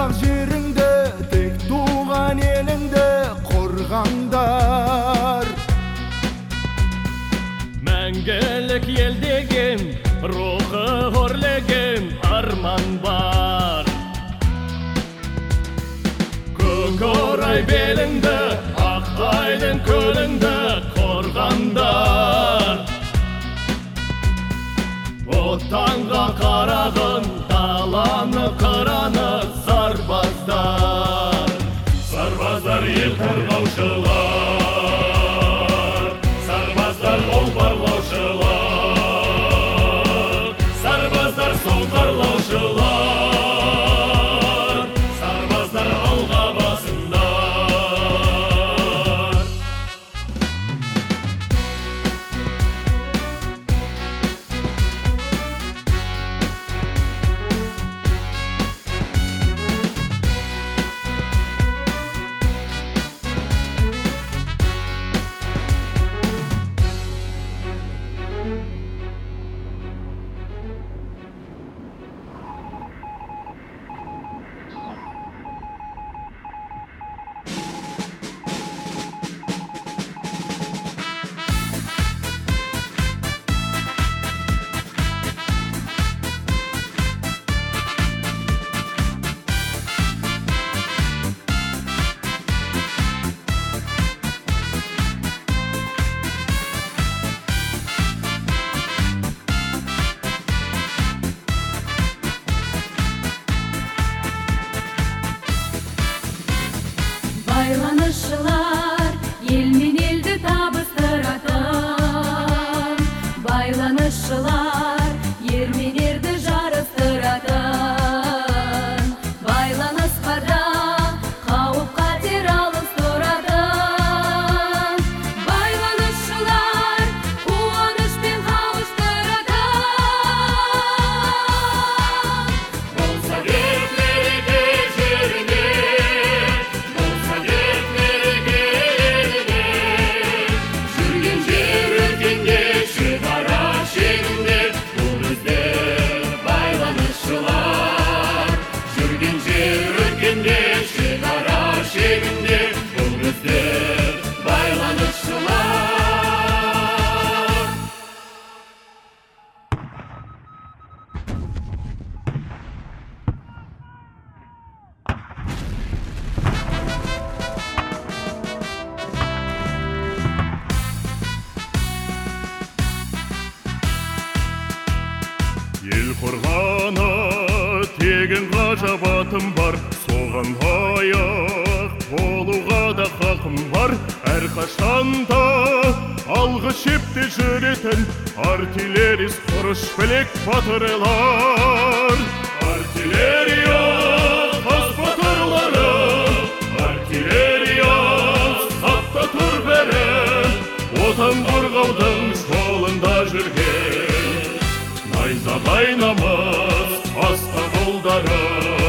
Ардақ жеріңді, тек туған еліңді қорғаңдар. Мәңгілік ел деген, рухы өрлеген арман бар. Көкорай беліңді, Аққайдың көліңді қорғандар. Отанға қарағын, даланы қыраны сарбаздар. Сарбаздар ел қорғаушылар, сарбаздар ол барлаушылар, сарбаздар сол қарлаушылар, сарбаздар алға басында. Байланышшылар, ел мен елді табыстыратын. Байланышшылар, ер мен ерді жарыстыратын. Байланыс барда, қауіп қатер алыс тұратын. Байланышшылар, қуанышпен қауыштыратын. Болса керек мереке жеріне, болса керек мереке еліне. Жүрген жер өткенде, шекара шегінде, бұл біздер байланысшылар. Жүрген жер өткенде, шекара шегінде, бұл біздер байланысшылар. Ел қорғаны теген ғажап атым бар, соған лайық болуға да хақым бар. Әрқашанда алғы шепте жүретін артиллерист құрыш білек батырлар. Артиллерия қас батырлары, артиллерия сапта тұр бәрі, отан қорғаудың жолында жүрген. Найза қайнамас асқа қолдары,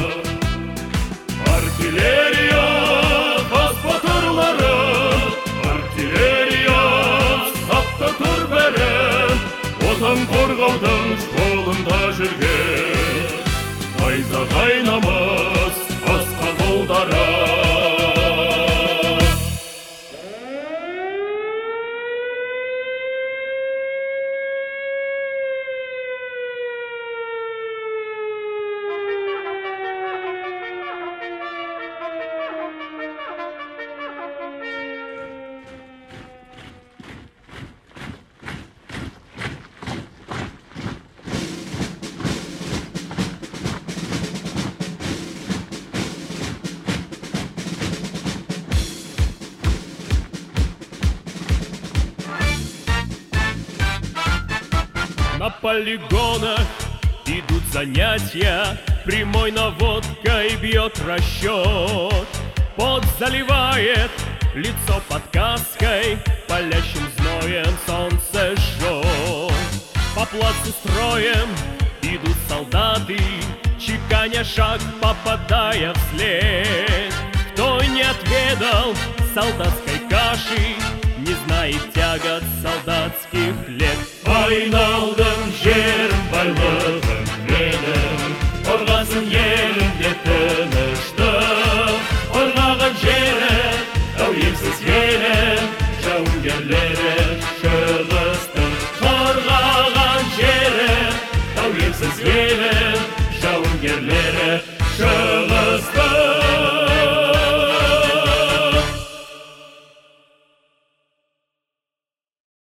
артиллерия қас батырлары, артиллерия сапта тұр бәрі, отан қорғаудың жолында жүрген. Найза қайнамас асқа қолдары. На полигонах идут занятия, прямой наводкой бьет расчет. Пот заливает лицо под каской, палящим зноем солнце жжет. По плацу строем идут солдаты, чеканя шаг, попадая вслед. Кто не отведал солдатской каши, не знает тягот солдатских лет. Айналдым жерім байлығым менің, қорғасын елім